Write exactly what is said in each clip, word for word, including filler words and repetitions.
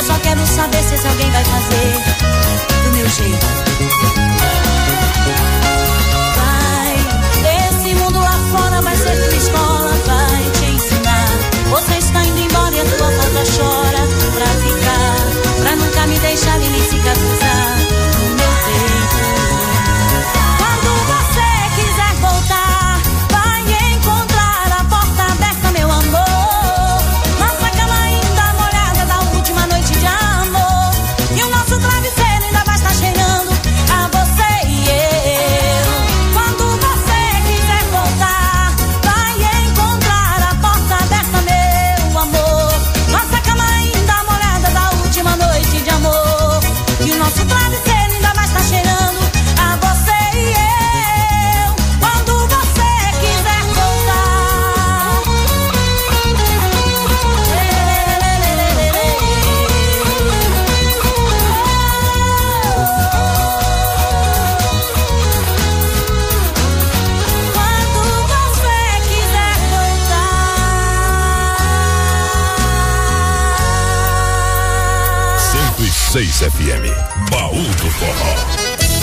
só quero saber se esse alguém vai fazer do meu jeito. Vai, esse mundo lá fora vai ser tua escola, vai te ensinar. Você está indo embora e a tua falta chora pra ficar, pra nunca me deixar e nem cicatrizar no meu peito. Quando você quiser voltar, vai encontrar a porta aberta, meu amor. Nossa cama ainda molhada da última noite de amor, e o nosso travesseiro ainda vai estar cheirando a você e eu. Quando você quiser voltar, vai encontrar a porta aberta, meu amor. Nossa cama ainda molhada da última noite de amor, e o nosso travesseiro ainda vai estar cheirando a você e eu. Quando você quiser voltar. Quando você quiser voltar. cento e seis F M, Baú do Forró.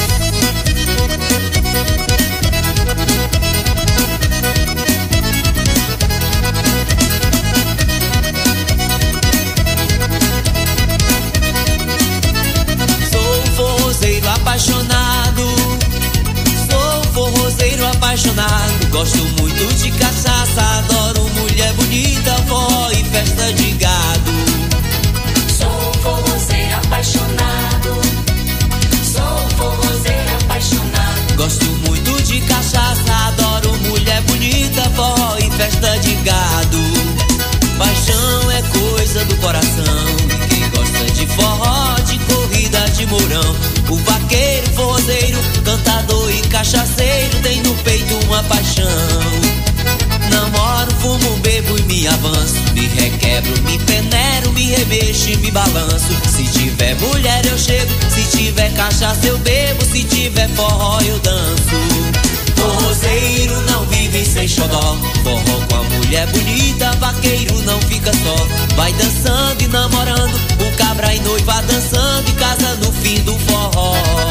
Sou forrozeiro apaixonado, sou forrozeiro apaixonado. Gosto muito de cachaça, adoro mulher bonita, forró e festa de gado. Sou forrozeiro apaixonado, sou forrozeiro apaixonado. Gosto muito de cachaça, adoro mulher bonita, forró e festa de gado. Paixão é coisa do coração, e quem gosta de forró, de corrida de mourão. O vaqueiro, forrozeiro, cantador e cachaceiro tem no peito uma paixão. Namoro, fumo, bebo e me avanço, me requebro, me peneiro, me remexo e me balanço. Se tiver mulher eu chego, se tiver cachaça eu bebo, se tiver forró eu danço. Forrozeiro não vive sem xodó, forró com a mulher bonita, vaqueiro não fica só. Vai dançando e namorando, o cabra e noiva dançando e casa no fim do forró.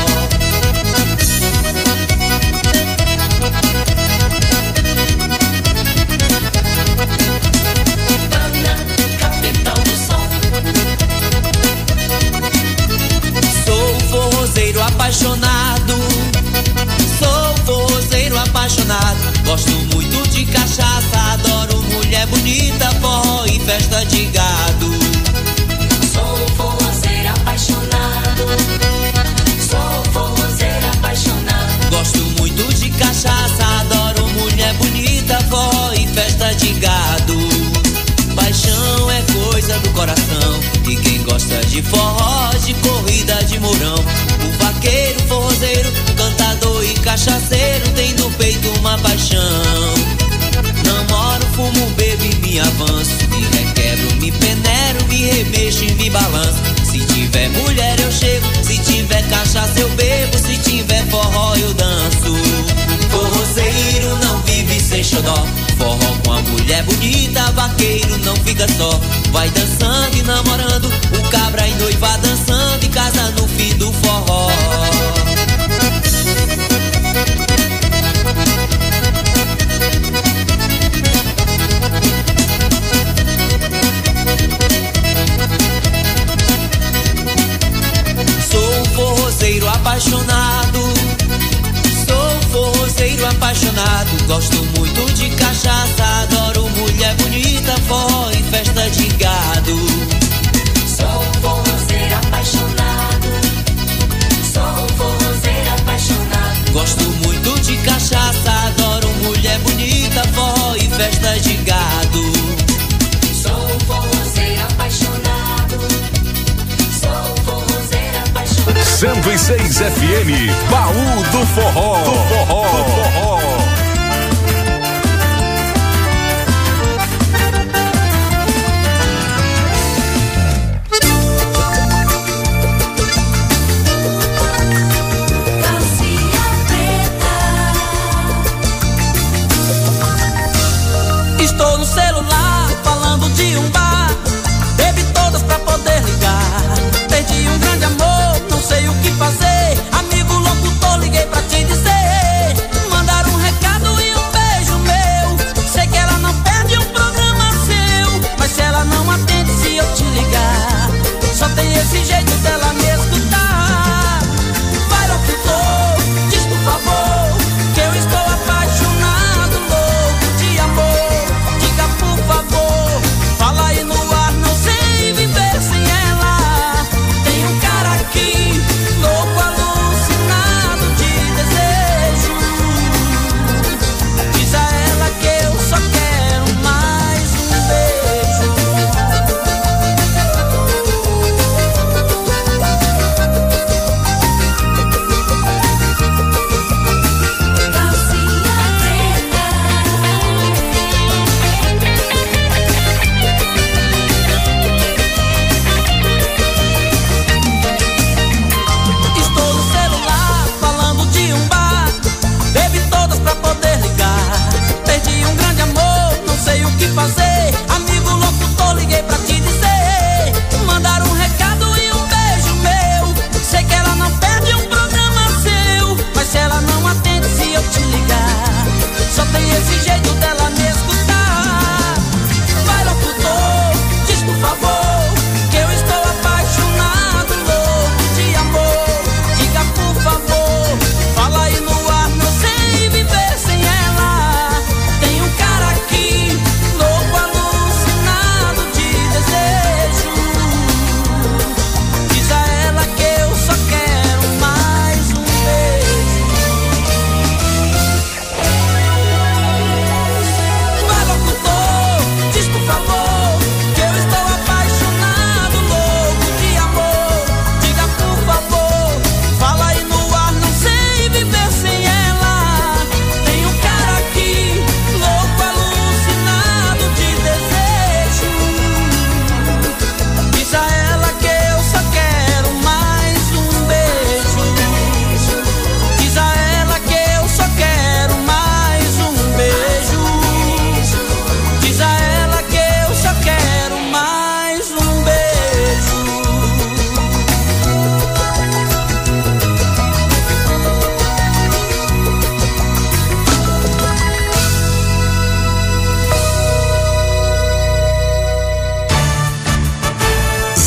Capital do som. Sou forrozeiro apaixonado, sou forrozeiro apaixonado. Gosto muito de cachaça, adoro mulher bonita, forró e festa de gado. Sou forrozeiro apaixonado, sou forrozeiro apaixonado. Gosto muito de cachaça, adoro mulher bonita, forró e festa de gado. Paixão é coisa do coração, e quem gosta de forró, de corrida de mourão. O vaqueiro, forrozeiro, cantador e cachaceiro tem no peito uma paixão. Namoro, fumo, bebo e me avanço, me requebro, me peneiro, me remexo e me balanço. Se tiver mulher eu chego, se tiver cachaça eu bebo, se tiver forró eu danço. Forrozeiro não vive sem xodó, forró com a mulher bonita, vaqueiro não fica só. Vai dançando e namorando, o cabra e noiva dançando e casa no fim do forró. Sou forrozeiro apaixonado, sou forrozeiro apaixonado. Gosto muito de cachaça, adoro mulher bonita, forró e festa de gado. Sou forrozeiro apaixonado, sou forrozeiro apaixonado. Gosto muito de cachaça, adoro mulher bonita, forró e festa de gado. Sou forrozeiro apaixonado, sou forrozeiro apaixonado. cento e seis F M, Baú do Forró. Do Forró. Do Forró. Estou no celular falando de um bar, bebi todas pra poder ligar.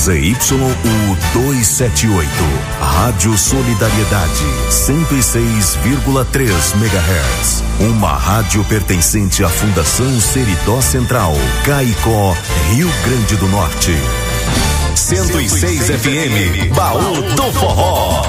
Z Y U duzentos e setenta e oito. Rádio Solidariedade, cento e seis vírgula três megahertz. Uma rádio pertencente à Fundação Seridó Central, Caicó, Rio Grande do Norte. cento e seis F M, Baú do Forró.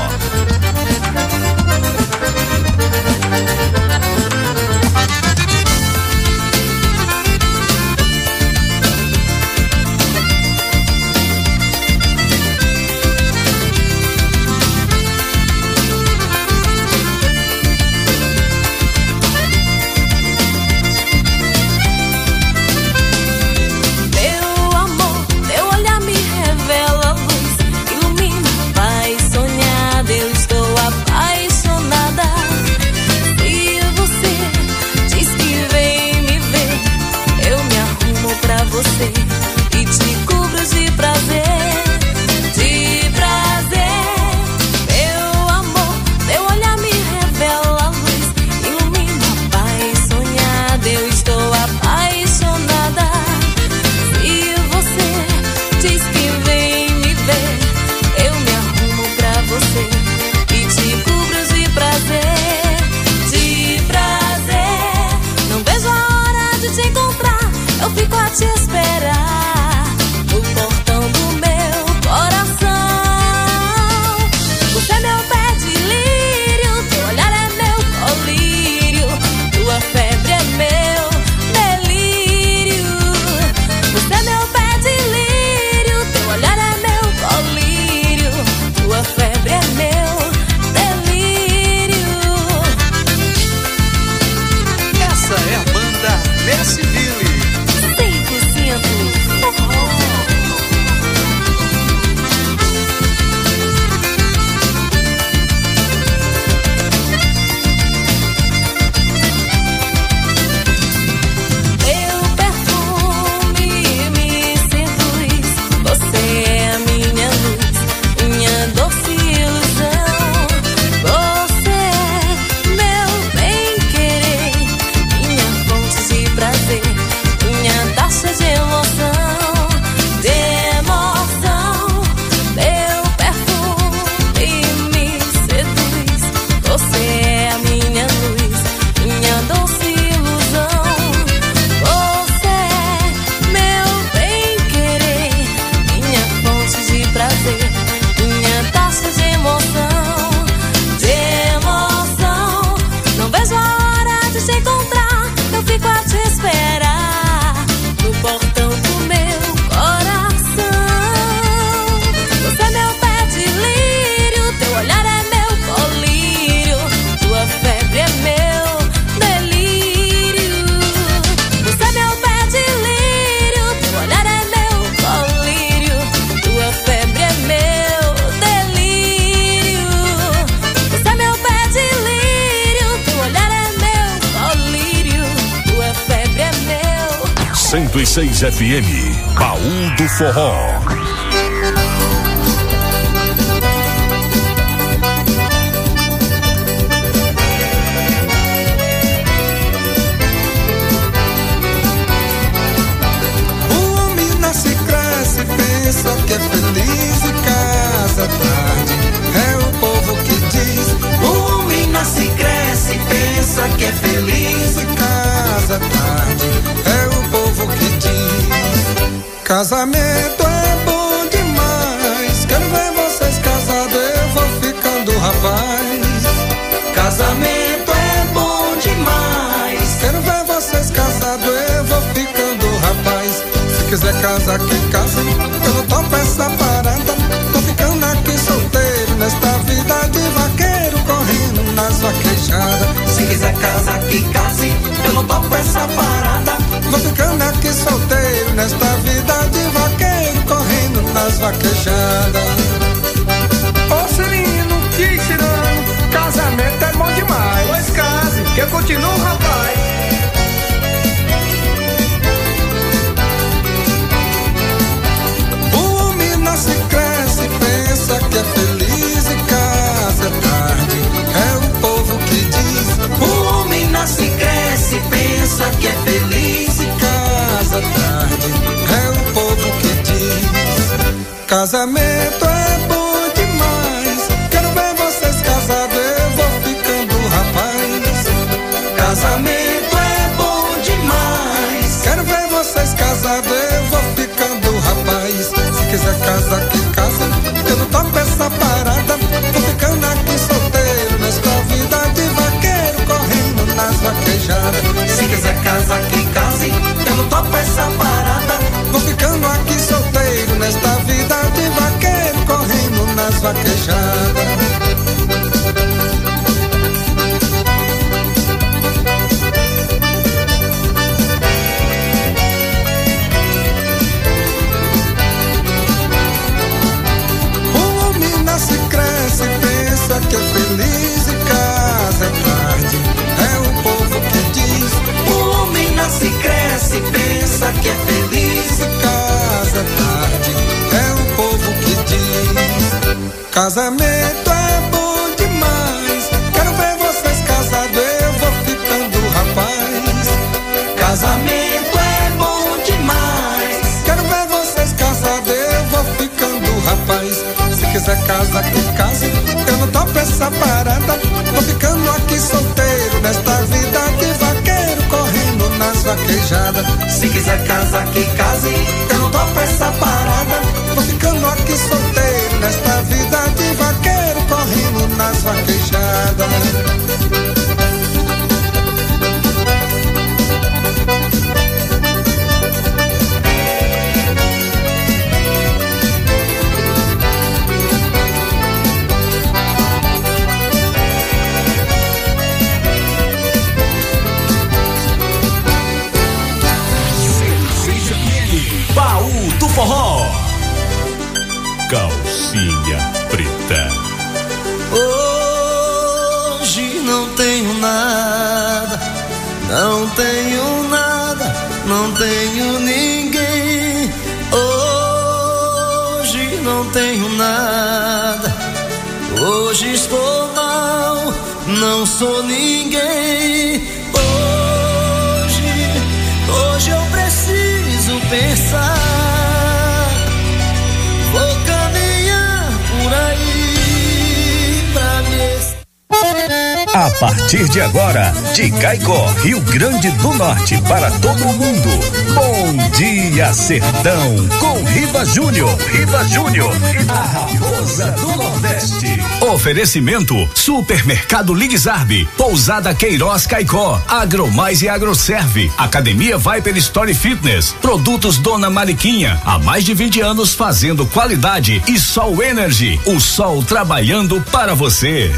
cento e seis F M, Baú do Forró. O homem nasce, cresce, pensa que é feliz e casa tarde. É o povo que diz. O homem nasce, cresce, pensa que é feliz e casa tarde. É o povo que diz. Casamento é bom demais. Quero ver vocês casados, eu vou ficando rapaz. Casamento é bom demais. Quero ver vocês casados, eu vou ficando rapaz. Se quiser casar, que case, eu não topo essa parada. Tô ficando aqui solteiro nesta vida de vaqueiro, correndo nas vaquejadas. Se quiser casar, que case, eu não topo essa parada. Vou ficando aqui solteiro nesta vida de vaqueiro, correndo nas vaquejadas. Ô Cirino, que tirando, casamento é bom demais. Pois case, que eu continuo rapaz. O homem nasce, cresce, pensa que é feliz e casa é tarde. É o povo que diz. O homem nasce, cresce, pensa que é feliz e casa tarde. É o povo que diz. Casamento é bom demais. Quero ver vocês casados, eu vou ficando rapaz. Casamento é bom demais. Quero ver vocês casados, eu vou ficando rapaz. Se quiser casar, que casa, eu não topo essa parada. Vou ficando aqui solteiro nesta vida de vaqueiro, correndo nas vaquejadas. Se quiser casar, que case, eu não topo essa parada. Vou ficando aqui solteiro nesta vida de vaqueiro, correndo nas vaquejadas. O homem nasce, cresce, pensa que é feliz e casa é tarde. É o povo que diz. O homem nasce, cresce, pensa que é feliz e casa é tarde. É o povo que diz. Casamento é bom demais. Quero ver vocês casados, eu vou ficando rapaz. Casamento é bom demais. Quero ver vocês casados, eu vou ficando rapaz. Se quiser casar, que case, eu não topo essa parada. Vou ficando aqui solteiro nesta vida de vaqueiro, correndo nas vaquejadas. Se quiser casar, que case, eu não topo essa parada. Vou ficando aqui solteiro nesta vida de vaqueiro, correndo nas vaquejadas. Baú do Forró. Calcinha preta. Hoje não tenho nada, não tenho nada, não tenho ninguém. Hoje não tenho nada, hoje estou mal, não sou ninguém. Hoje, hoje eu preciso pensar. Vou caminhar por aí pra me... A partir de agora, de Caicó, Rio Grande do Norte, para todo mundo. Bom Dia Sertão, com Riva Júnior. Riva Júnior, a raposa do Nordeste. Oferecimento: Supermercado Lidzarbe, Pousada Queiroz Caicó, Agromais e Agroserve, Academia Viper Story Fitness, Produtos Dona Mariquinha, há mais de vinte anos fazendo qualidade, e Sol Energy, o sol trabalhando para você.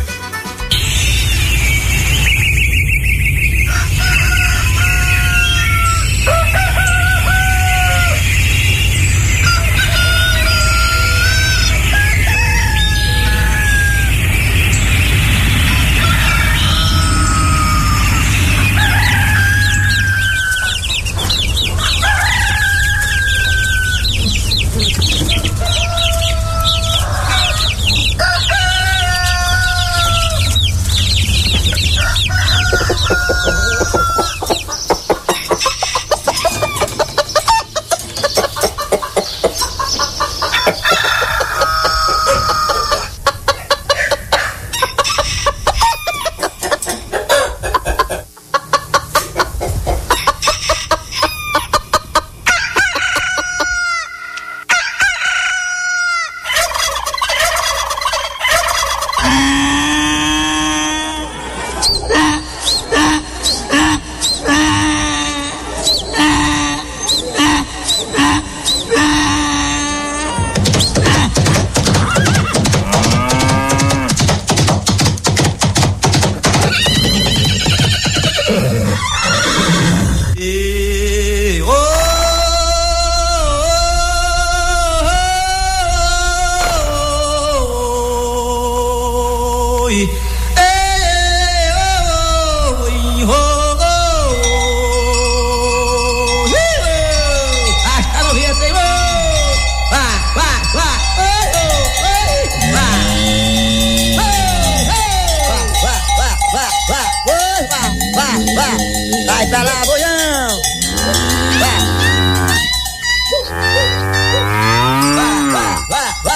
Vai pra lá, boião! Vai! Vai, vai, vai, vai!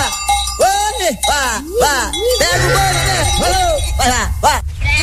boi, vá, vá, pega o boi, né? Falou, vai lá, vai.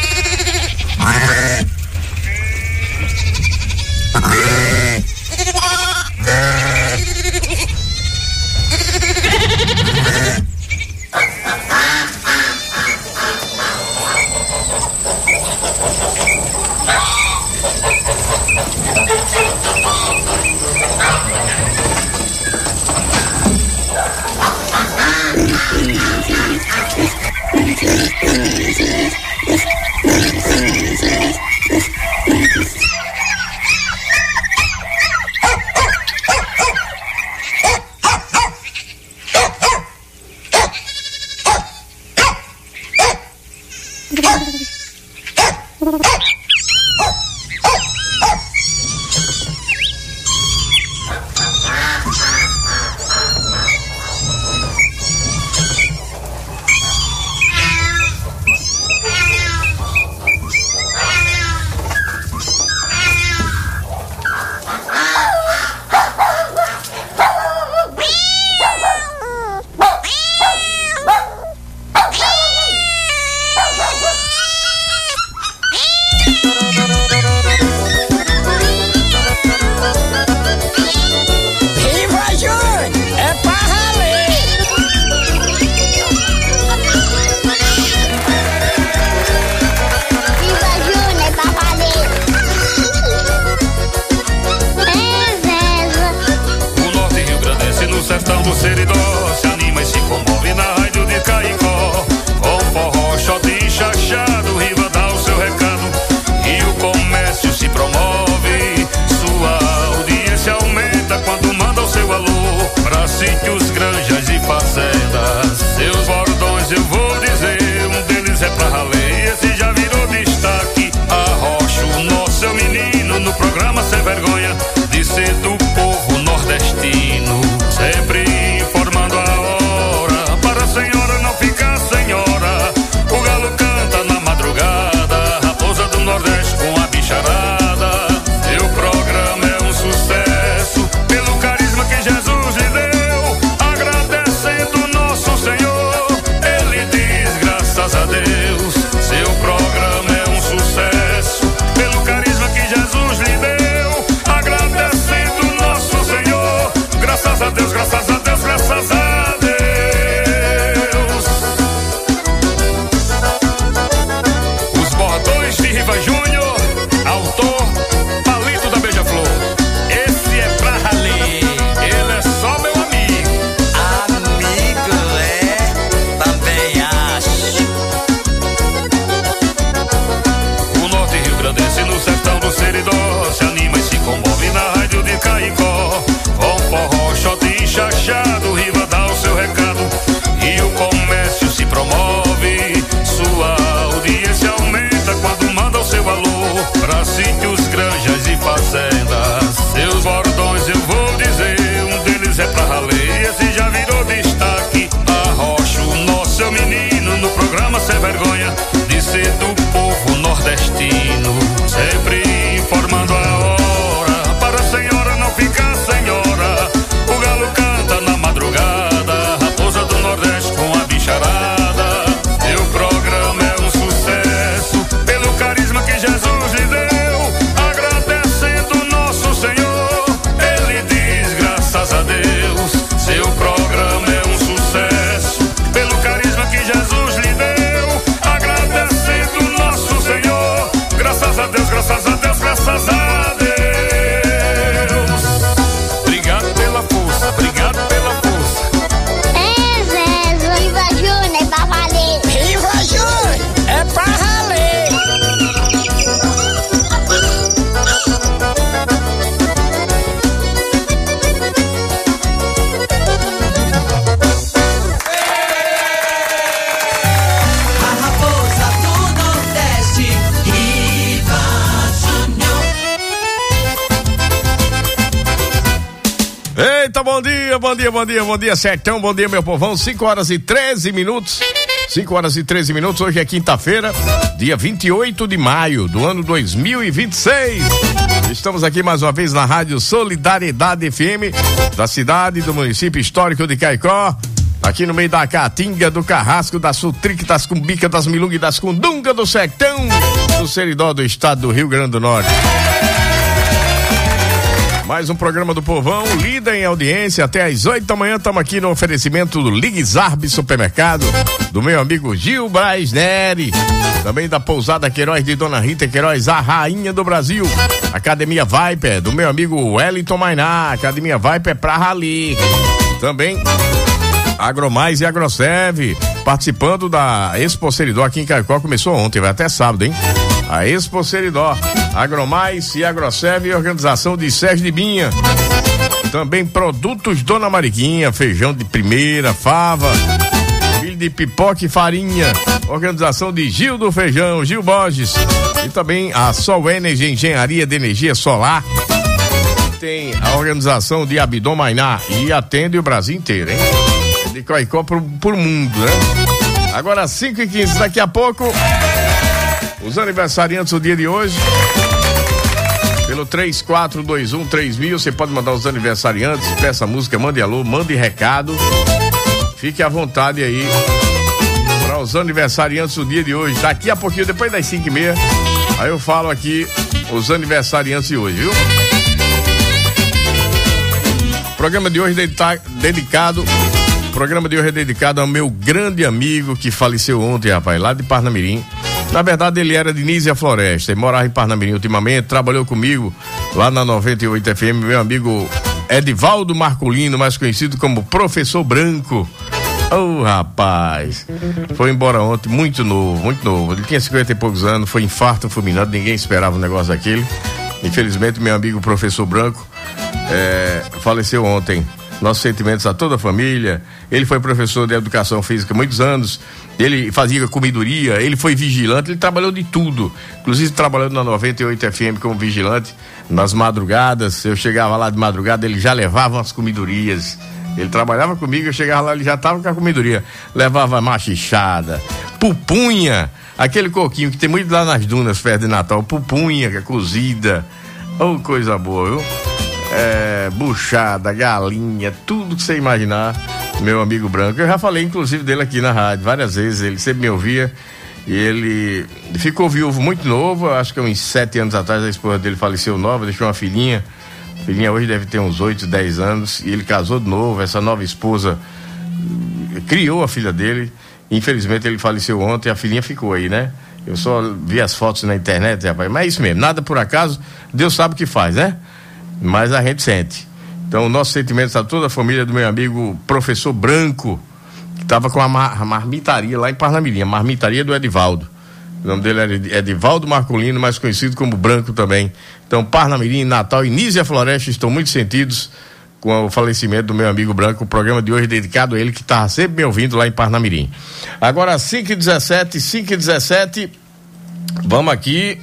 Bom dia, bom dia, bom dia, bom dia, Sertão, bom dia, meu povão. cinco horas e treze minutos. cinco horas e treze minutos. Hoje é quinta-feira, dia vinte e oito de maio do ano dois mil e vinte e seis. Estamos aqui mais uma vez na Rádio Solidariedade F M, da cidade do município histórico de Caicó. aqui no meio da Caatinga, do Carrasco, da Sutrique, das Cumbica, das Milunga e das Cundunga, do Sertão, do Seridó, do estado do Rio Grande do Norte. Mais um programa do Povão, líder em audiência, até às oito da manhã, estamos aqui no oferecimento do Ligue Zarb Supermercado, do meu amigo Gil Braz Neri, também da Pousada Queiroz de Dona Rita Queiroz, a rainha do Brasil, Academia Viper, do meu amigo Wellington Mainá, Academia Viper pra Rally, também Agromais e Agroserve, participando da Expo Seridó aqui em Caicó, começou ontem, vai até sábado, hein? A Expo Seridó, Agromais e Agroserve e organização de Sérgio de Binha. Também produtos Dona Mariquinha, feijão de primeira, fava, milho de pipoca e farinha, organização de Gil do Feijão, Gil Borges. E também a Sol Energy, Engenharia de Energia Solar. Tem a organização de Abdom Mainá e atende o Brasil inteiro, hein? De Caicó pro, pro mundo, né? Agora cinco e quinze, daqui a pouco, os aniversariantes do dia de hoje, pelo três quatro dois um três mil, você pode mandar os aniversariantes, peça música, mande alô, mande recado, fique à vontade aí para os aniversariantes do dia de hoje. Daqui a pouquinho, depois das cinco e meia, aí eu falo aqui os aniversariantes de hoje, viu? O programa de hoje é dedicado, o programa de hoje é dedicado ao meu grande amigo que faleceu ontem, rapaz, lá de Parnamirim. Na verdade, ele era de Nízia Floresta, ele morava em Parnamirim ultimamente, trabalhou comigo lá na noventa e oito F M, meu amigo Edivaldo Marculino, mais conhecido como Professor Branco. Oh, rapaz, foi embora ontem, muito novo, muito novo. Ele tinha cinquenta e poucos anos, foi infarto fulminante, ninguém esperava um negócio daquele. Infelizmente, meu amigo Professor Branco é, faleceu ontem. Nossos sentimentos a toda a família. Ele foi professor de educação física há muitos anos. Ele fazia comidoria, ele foi vigilante, ele trabalhou de tudo. Inclusive trabalhando na noventa e oito F M como vigilante, nas madrugadas. Eu chegava lá de madrugada, ele já levava as comidorias. Ele trabalhava comigo, eu chegava lá, ele já estava com a comidoria. Levava machichada, pupunha, aquele coquinho que tem muito lá nas dunas perto de Natal, pupunha, que é cozida. Oh, coisa boa, viu? É, buchada, galinha, tudo que você imaginar, meu amigo Branco. Eu já falei inclusive dele aqui na rádio várias vezes, ele sempre me ouvia e ele ficou viúvo muito novo, acho que uns sete anos atrás a esposa dele faleceu nova, deixou uma filhinha, a filhinha hoje deve ter uns oito, dez anos, e ele casou de novo, essa nova esposa criou a filha dele, infelizmente ele faleceu ontem, a filhinha ficou aí, né? Eu só vi as fotos na internet, rapaz, mas é isso mesmo, nada por acaso, Deus sabe o que faz, né? Mas a gente sente. Então, o nosso sentimento está toda a família do meu amigo Professor Branco, que estava com a, mar, a marmitaria lá em Parnamirim, a marmitaria do Edivaldo. O nome dele era Edivaldo Marculino, mais conhecido como Branco também. Então, Parnamirim, Natal e Nízia Floresta estão muito sentidos com o falecimento do meu amigo Branco. O programa de hoje é dedicado a ele, que estava sempre me ouvindo lá em Parnamirim. Agora, cinco e dezessete, cinco e dezessete, vamos aqui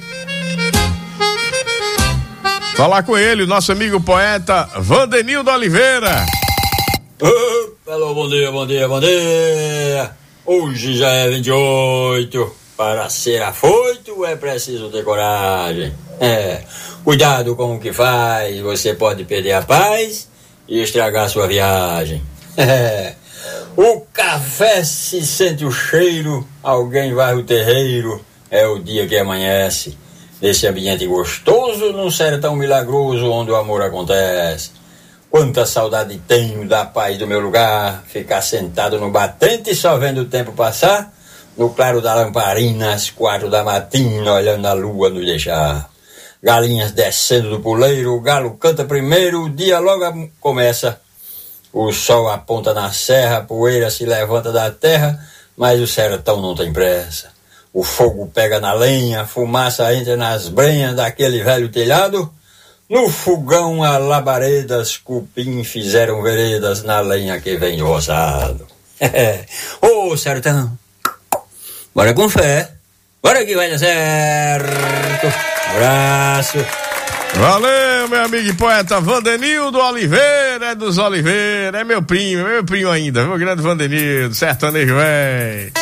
falar com ele, o nosso amigo poeta Vandenildo Oliveira. Oh, alô, bom dia, bom dia, bom dia. Hoje já é vinte e oito. Para ser afoito é preciso ter coragem. É, cuidado com o que faz, você pode perder a paz e estragar sua viagem. É, o café se sente o cheiro, alguém vai o terreiro, é o dia que amanhece. Nesse ambiente gostoso, num sertão milagroso onde o amor acontece. Quanta saudade tenho da paz do meu lugar, ficar sentado no batente só vendo o tempo passar, no claro da lamparina, às quatro da matina, olhando a lua nos deixar. Galinhas descendo do puleiro, o galo canta primeiro, o dia logo começa. O sol aponta na serra, a poeira se levanta da terra, mas o sertão não tem pressa. O fogo pega na lenha, a fumaça entra nas brenhas daquele velho telhado. No fogão a labaredas, cupim fizeram veredas na lenha que vem do roçado. Ô oh, sertão, bora com fé, bora que vai dar certo. Abraço. Valeu, meu amigo e poeta Vandenildo Oliveira, é dos Oliveira, é meu primo, é meu primo ainda, meu grande Vandenildo, sertanejo, véi.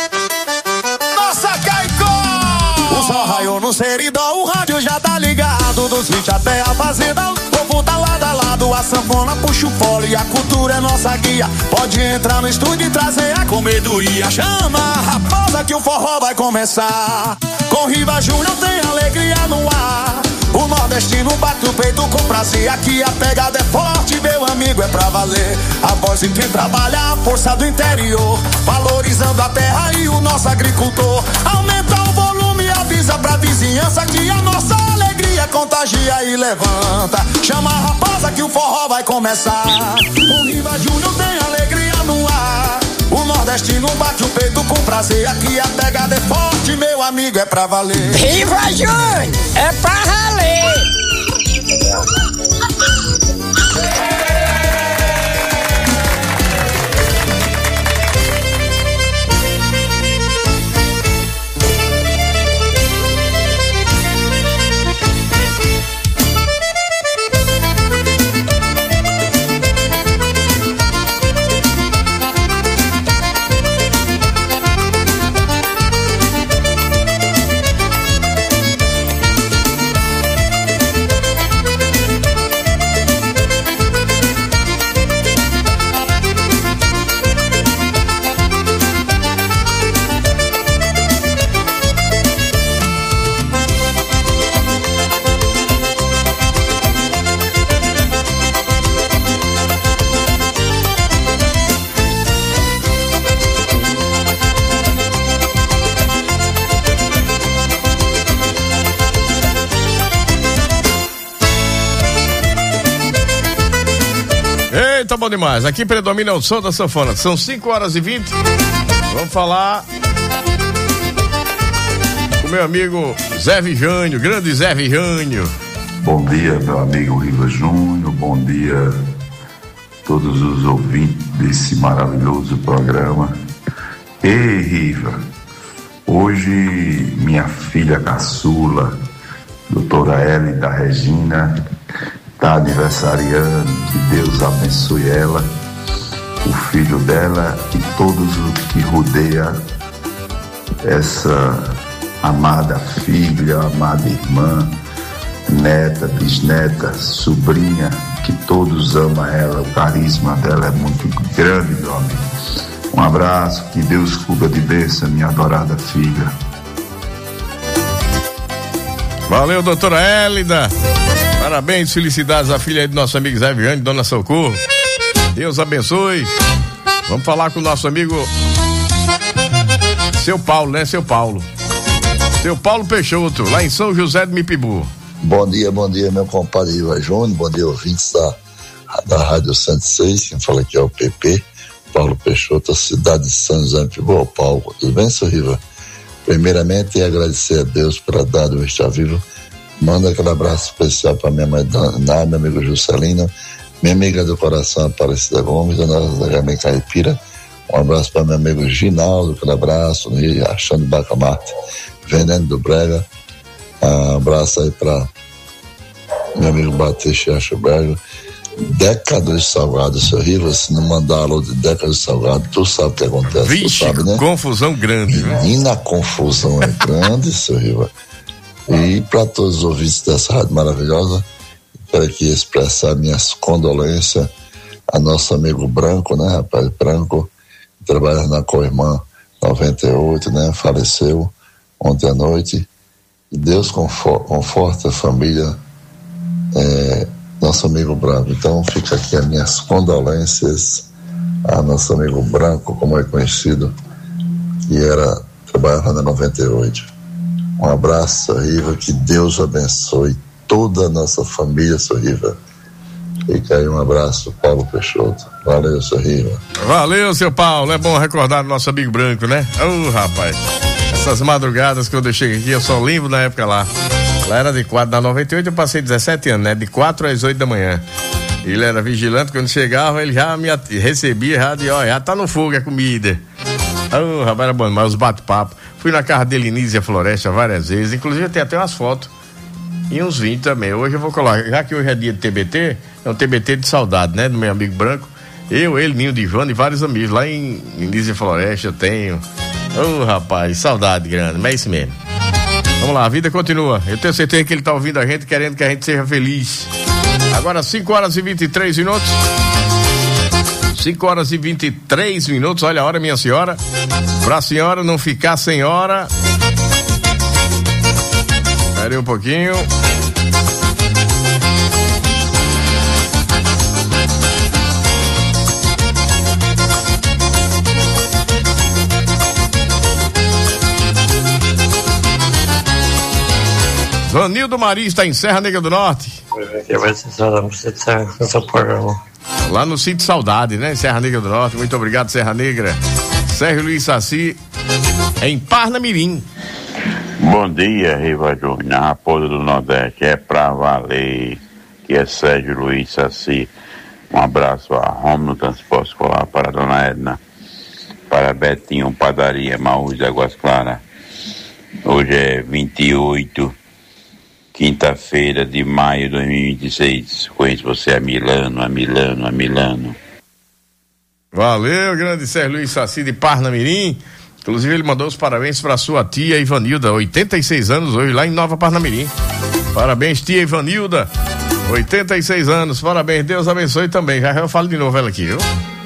O sol raiou no Seridó, o rádio já tá ligado, dos vinte até a fazenda, o disputa lado a lado, a sanfona puxa o fole e a cultura é nossa guia. Pode entrar no estúdio e trazer a comedoria. Chama a raposa que o forró vai começar. Com Riva Júnior tem alegria no ar. O nordestino bate o peito com prazer. Aqui a pegada é forte, meu amigo, é pra valer. A voz de quem trabalha, a força do interior, valorizando a terra e o nosso agricultor. Aumenta o volume, avisa pra vizinhança que a nossa alegria contagia e levanta. Chama a raposa que o forró vai começar. O Riva Júnior tem alegria no ar. O nordestino bate o peito com prazer. Aqui a pegada é forte, meu amigo, é pra valer. Riva Júnior, é pra valer. Tá bom demais. Aqui predomina o som da sanfona. São cinco horas e vinte. Vamos falar com o meu amigo Zé Vijânio, grande Zé Vijânio. Bom dia, meu amigo Riva Júnior. Bom dia a todos os ouvintes desse maravilhoso programa. Ei, Riva, hoje minha filha caçula, doutora Hélida Regina, está aniversariando. Que Deus abençoe ela, o filho dela e todos os que rodeiam essa amada filha, amada irmã, neta, bisneta, sobrinha, que todos amam ela. O carisma dela é muito grande, meu amigo. Um abraço, que Deus cubra de bênção, minha adorada filha. Valeu, doutora Hélida. Parabéns, felicidades à filha aí do nosso amigo Zé Viane, dona Socorro. Deus abençoe. Vamos falar com o nosso amigo Seu Paulo, né? Seu Paulo. Seu Paulo Peixoto, lá em São José do Mipibu. Bom dia, bom dia, meu compadre Riva Júnior. Bom dia, ouvintes da, da Rádio cento e seis. Quem fala aqui é o P P, Paulo Peixoto, cidade de São José do Mipibu. Ô, Paulo, tudo bem, seu Riva? Primeiramente, agradecer a Deus pela dada de estar vivo. Manda aquele abraço especial para minha mãe Dona, meu amigo Juscelino, minha amiga do coração Aparecida Gomes, dona Zagamém Caipira. Um abraço para meu amigo Ginaldo, aquele abraço, achando Bacamarte, Veneno do Brega. Um abraço aí para meu amigo Batista Acho Brega. Deca dos Salgados, seu Riva, se não mandar alô de Deca dos Salgados, tu sabe o que acontece. Vixe, tu sabe, né? Confusão grande, né? Menina, a confusão é grande, seu Riva. E para todos os ouvintes dessa rádio maravilhosa, quero aqui expressar minhas condolências a nosso amigo Branco, né, rapaz? Branco, que trabalha na Coirmã noventa e oito, né? Faleceu ontem à noite. E Deus confor- conforta a família, é, nosso amigo Branco. Então fica aqui as minhas condolências a nosso amigo Branco, como é conhecido, que era, trabalhava na noventa e oito. Um abraço, Riva, que Deus abençoe toda a nossa família, Riva. Fica aí um abraço, Paulo Peixoto. Valeu, seu Riva. Valeu, seu Paulo. É bom recordar o nosso amigo Branco, né? Ô, oh, rapaz, essas madrugadas que eu cheguei aqui, eu só lembro na época lá. Lá era de quatro, na noventa e oito eu passei dezessete anos, né? De quatro às oito da manhã. Ele era vigilante, quando chegava, ele já me recebia, já de, ó, já tá no fogo a comida. Ô, oh, rapaz, era bom, mas os bate-papo. Fui na casa dele, Nízia Floresta, várias vezes. Inclusive, eu tenho até umas fotos. E uns vinhos também. Hoje eu vou colocar, já que hoje é dia de T B T, é um T B T de saudade, né? Do meu amigo Branco. Eu, ele, Ninho de Ivana e vários amigos. Lá em, em Nízia Floresta eu tenho. Ô, oh, rapaz, saudade grande, mas é isso mesmo. Vamos lá, a vida continua. Eu tenho certeza que ele tá ouvindo a gente, querendo que a gente seja feliz. Agora cinco horas e vinte e três minutos. cinco horas e vinte e três minutos. Olha a hora, minha senhora. Pra senhora não ficar sem hora. Espere um pouquinho. Vanildo Maria está em Serra Negra do Norte. Lá no Sítio Saudade, né? Serra Negra do Norte. Muito obrigado, Serra Negra. Sérgio Luiz Saci, em Parnamirim. Bom dia, Riva Júnior, na Raposa do Nordeste. É pra valer, que é Sérgio Luiz Saci. Um abraço a Romulo Transporte Escolar, para a Dona Edna, para Betinho Padaria, Maús de Águas Claras. Hoje é vinte e oito, quinta-feira de maio de dois mil e vinte e seis. Conheço você a Milano, a Milano, a Milano. Valeu, grande Sérgio Luiz Saci de Parnamirim. Inclusive ele mandou os parabéns para sua tia Ivanilda, oitenta e seis anos hoje, lá em Nova Parnamirim. Parabéns, tia Ivanilda, oitenta e seis anos, parabéns, Deus abençoe também. Já eu falo de novo ela aqui, viu?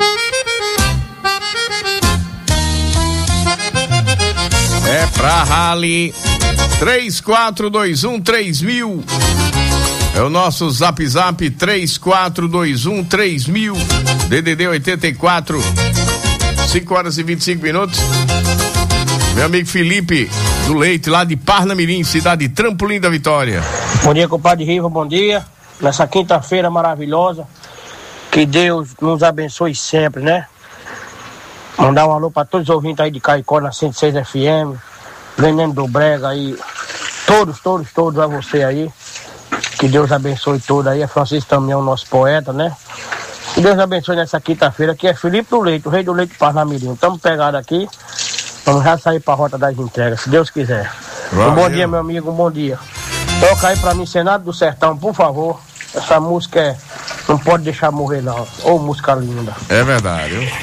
É pra Rally. três quatro dois um três mil. É o nosso Zap Zap três quatro dois um três mil. D D D oitenta e quatro. cinco horas e vinte e cinco minutos. Meu amigo Felipe do Leite, lá de Parnamirim, cidade de Trampolim da Vitória. Bom dia, compadre Riva, bom dia. Nessa quinta-feira maravilhosa, que Deus nos abençoe sempre, né? Mandar um alô para todos os ouvintes aí de Caicó na cento e seis F M, Veneno do Brega aí, todos, todos, todos a você aí. Que Deus abençoe todos aí. A Francisco também é o nosso poeta, né? Que Deus abençoe nessa quinta-feira, que é Felipe do Leite, o rei do leite Parnamirim. Estamos pegados aqui, vamos já sair para a rota das entregas, se Deus quiser. Um bom dia, meu amigo, um bom dia. Toca aí para mim, Senado do Sertão, por favor. Essa música é, não pode deixar morrer não. Ô, música linda. É verdade, viu?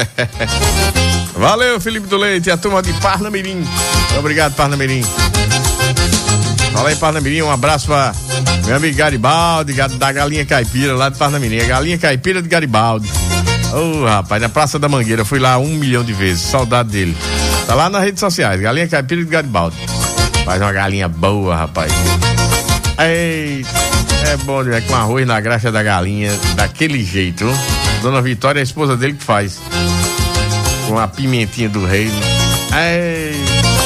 Valeu, Felipe do Leite, a turma de Parnamirim. Obrigado, Parnamirim. Fala aí, Parnamirim, um abraço pra meu amigo Garibaldi, da Galinha Caipira, lá de Parnamirim. A Galinha Caipira de Garibaldi. Ô, oh, rapaz, na Praça da Mangueira, fui lá um milhão de vezes, saudade dele. Tá lá nas redes sociais, Galinha Caipira de Garibaldi. Faz uma galinha boa, rapaz. Ei, é bom, é com arroz na graxa da galinha, daquele jeito, viu? Dona Vitória é a esposa dele que faz. Com a pimentinha do reino. Ei.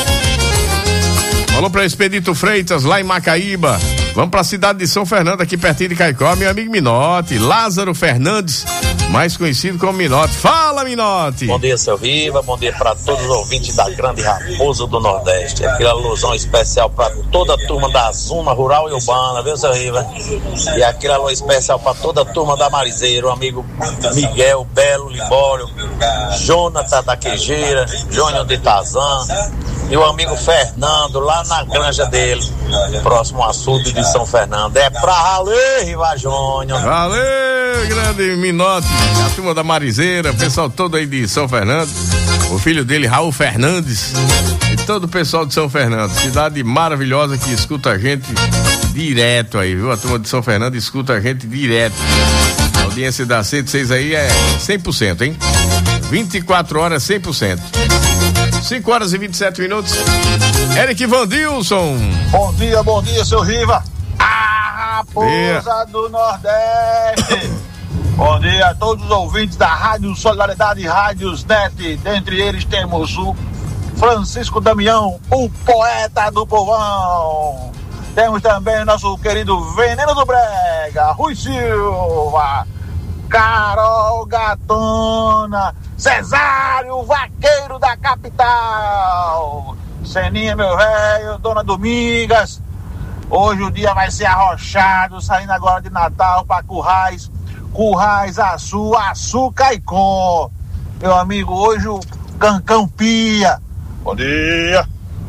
Falou pra Expedito Freitas, lá em Macaíba. Vamos pra cidade de São Fernando, aqui pertinho de Caicó. Meu amigo Minote, Lázaro Fernandes, mais conhecido como Minote. Fala, Minote! Bom dia, seu Riva. Bom dia pra todos os ouvintes da Grande Raposa do Nordeste. Aquele alusão especial pra toda a turma da Zona Rural e Urbana, viu, seu Riva? E aquele alô especial pra toda a turma da Marizeira, o amigo Miguel, Belo, Libório, Jonathan da Quejeira, Júnior de Tazan. E o amigo Fernando, lá na granja dele, próximo ao açude de São Fernando. É pra valer, Riva Júnior. Valeu, grande Minote, a turma da Marizeira, o pessoal todo aí de São Fernando. O filho dele, Raul Fernandes, e todo o pessoal de São Fernando. Cidade maravilhosa que escuta a gente direto aí, viu? A turma de São Fernando escuta a gente direto. A audiência da cento e seis aí é cem por cento, hein? vinte e quatro horas, cem por cento. cinco horas e vinte e sete minutos. Eric Vandilson. Bom dia, bom dia, seu Riva. A Raposa do Nordeste. Bom dia a todos os ouvintes da Rádio Solidariedade e Rádios Net. Dentre eles temos o Francisco Damião, o poeta do povão. Temos também o nosso querido Veneno do Brega, Rui Silva, Carol Gatona, Cesário, vaqueiro da capital, Seninha, meu velho, Dona Domingas. Hoje o dia vai ser arrochado, saindo agora de Natal para Currais, Currais, Açu, Açu, Caicó. Meu amigo, hoje o Cancão pia. Bom dia.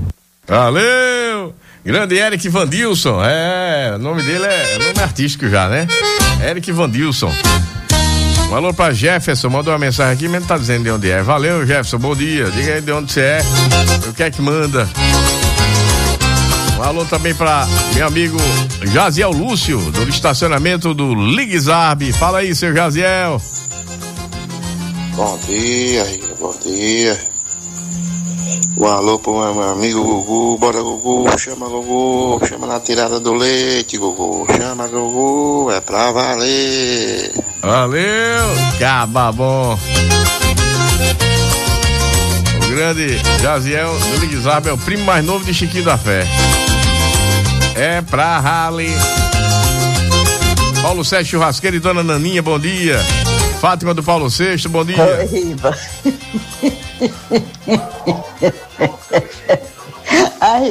Valeu! Grande Eric Vandilson. É, o nome dele é, é nome artístico já, né? Eric Vandilson. Um alô pra Jefferson, mandou uma mensagem aqui, mas não tá dizendo de onde é. Valeu, Jefferson, bom dia. Diga aí de onde você é, o que é que manda. Um Um alô também pra meu amigo Jaziel Lúcio, do estacionamento do Ligzarb. Fala aí, seu Jaziel. Bom dia, bom dia. Um alô pro meu amigo Gugu. Bora, Gugu, chama Gugu, chama na tirada do leite, Gugu. Chama Gugu, é pra valer. Valeu, caba bom. O grande Jaziel do Ligzarb é o primo mais novo de Chiquinho da Fé. É pra rally. Paulo Sérgio Churrasqueiro e Dona Naninha, bom dia. Fátima do Paulo Sexto, bom dia. Oi, Riva.